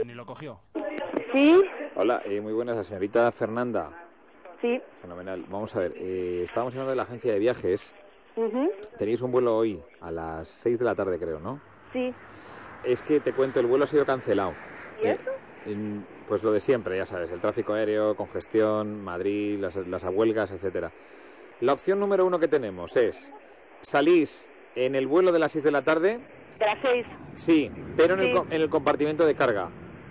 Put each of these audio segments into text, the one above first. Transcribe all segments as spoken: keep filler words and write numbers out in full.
ni, ni lo cogió. Sí. Hola, eh, muy buenas, la señorita Fernanda. Sí. Fenomenal. Vamos a ver, eh, estábamos hablando de la agencia de viajes. Uh-huh. Tenéis un vuelo hoy a las seis de la tarde, creo, ¿no? Sí. Es que te cuento, el vuelo ha sido cancelado. ¿Y eso? Eh, en, pues lo de siempre, ya sabes, el tráfico aéreo, congestión, Madrid, las, las huelgas, etcétera. La opción número uno que tenemos es, salís en el vuelo de las seis de la tarde. ¿De las seis? Sí, pero en, Sí. El, en el compartimento de carga.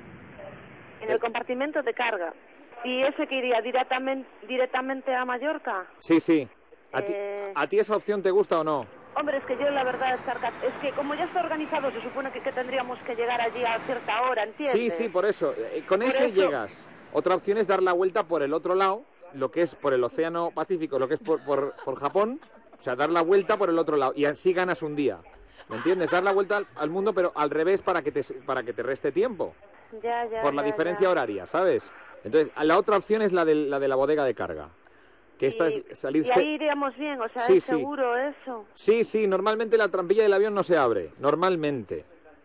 En el compartimento de carga. ¿Y ese que iría directamente, directamente a Mallorca? Sí, sí. ¿A, eh... ti, ¿A ti esa opción te gusta o no? Hombre, es que yo la verdad es que como ya está organizado, se supone que, que tendríamos que llegar allí a cierta hora, ¿entiendes? Sí, sí, por eso. Eh, con por ese eso... llegas. Otra opción es dar la vuelta por el otro lado, lo que es por el Océano Pacífico, lo que es por, por, por Japón, o sea, dar la vuelta por el otro lado y así ganas un día. ¿Me entiendes? Dar la vuelta al, al mundo, pero al revés para que te, para que te reste tiempo. Ya, ya, por la ya, diferencia ya. horaria, ¿sabes? Entonces, la otra opción es la de la, de la bodega de carga. Que esta y, es salir... y ahí iríamos bien, o sea, sí, es sí. seguro eso. Sí, sí, normalmente la trampilla del avión no se abre, normalmente.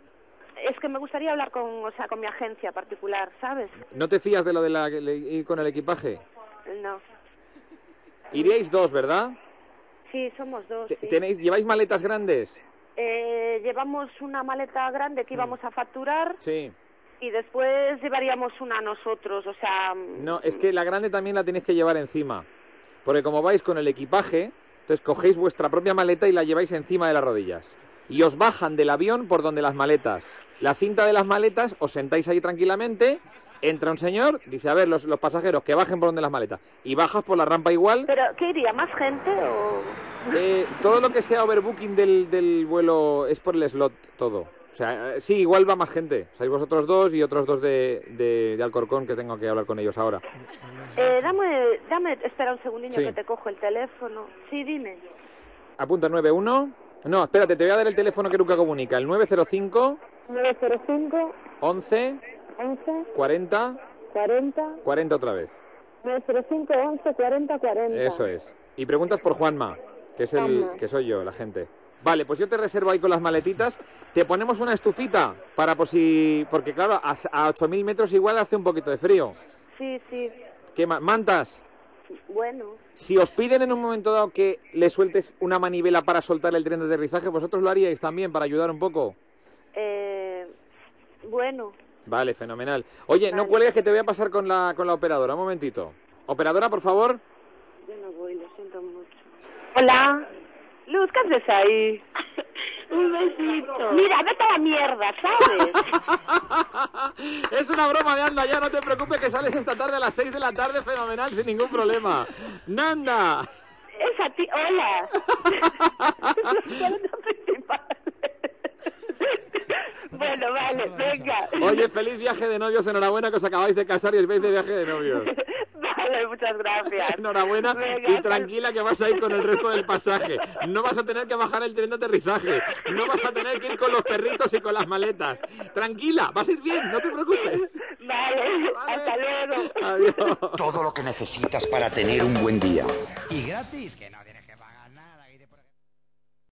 Es que me gustaría hablar con, o sea, con mi agencia particular, ¿sabes? ¿No te fías de lo de la, ir con el equipaje? No. Iríais dos, ¿verdad? Sí, somos dos. Te, sí. ¿Tenéis, ¿Lleváis maletas grandes? Eh, llevamos una maleta grande que íbamos a facturar. Sí. Y después llevaríamos una nosotros, o sea... No, es que la grande también la tenéis que llevar encima. Porque como vais con el equipaje, entonces cogéis vuestra propia maleta y la lleváis encima de las rodillas. Y os bajan del avión por donde las maletas. La cinta de las maletas, os sentáis ahí tranquilamente, entra un señor, dice, a ver, los, los pasajeros, que bajen por donde las maletas. Y bajas por la rampa igual. ¿Pero qué iría? ¿Más gente o...? Eh, todo lo que sea overbooking del, del vuelo es por el slot, todo. O sea, sí, igual va más gente. Sois vosotros dos y otros dos de, de, de Alcorcón que tengo que hablar con ellos ahora. Eh, dame, dame, espera un segundillo sí. que te cojo el teléfono. Sí, dime. Apunta nueve uno. No, espérate, te voy a dar el teléfono que nunca comunica. El nueve cero cinco. nueve cero cinco. once. once. cuarenta. cuarenta. cuarenta otra vez. nueve cero cinco, once, cuarenta, cuarenta. Eso es. Y preguntas por Juanma, que es el, Juanma. que soy yo, la gente. Vale, pues yo te reservo ahí con las maletitas. Te ponemos una estufita para por si... Porque claro, a, a ocho mil metros igual hace un poquito de frío. Sí, sí. ¿Qué más? ¿Mantas? Bueno. Si os piden en un momento dado que le sueltes una manivela para soltar el tren de aterrizaje, ¿vosotros lo haríais también para ayudar un poco? Eh... Bueno. Vale, fenomenal. Oye, vale. No cuelgues que te voy a pasar con la, con la operadora. Un momentito. Operadora, por favor. Yo no voy, lo siento mucho. Hola. Luz, ¿qué haces ahí? Un besito. Mira, vete a la mierda, ¿sabes? Es una broma de anda ya, no te preocupes que sales esta tarde a las seis de la tarde, fenomenal, sin ningún problema. ¡Nanda! Es a ti, hola. Bueno, vale, venga. Oye, feliz viaje de novios, enhorabuena que os acabáis de casar y os veis de viaje de novios. Vale, muchas gracias. Enhorabuena. Venga, y tranquila que vas a ir con el resto del pasaje. No vas a tener que bajar el tren de aterrizaje. No vas a tener que ir con los perritos y con las maletas. Tranquila, vas a ir bien, no te preocupes. Vale, vale. Hasta luego. Adiós. Todo lo que necesitas para tener un buen día. Y gratis, que no tienes